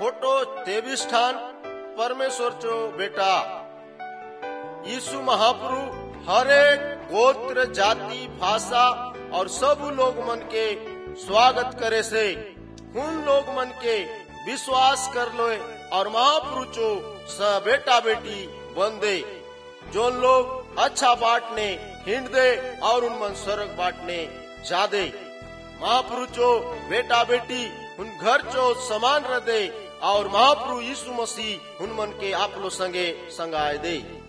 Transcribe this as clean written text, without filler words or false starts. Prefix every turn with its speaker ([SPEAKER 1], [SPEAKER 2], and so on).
[SPEAKER 1] Photo 23 ठान परमेश्वर चो बेटा यीशु महाप्रभु हरेक गोत्र जाति भाषा और सब लोग मन के स्वागत करे से उन लोग मन के विश्वास कर लो और महाप्रभु चो स बेटा बेटी बन दे। जो लोग अच्छा बांटने हिंड दे और उन मन स्वर्ग बांटने जा दे। महाप्रभु चो बेटा बेटी उन घर चो समान रह दे और महाप्रभु यीशु मसीह उन मन के आपलो संगे संगाए दे।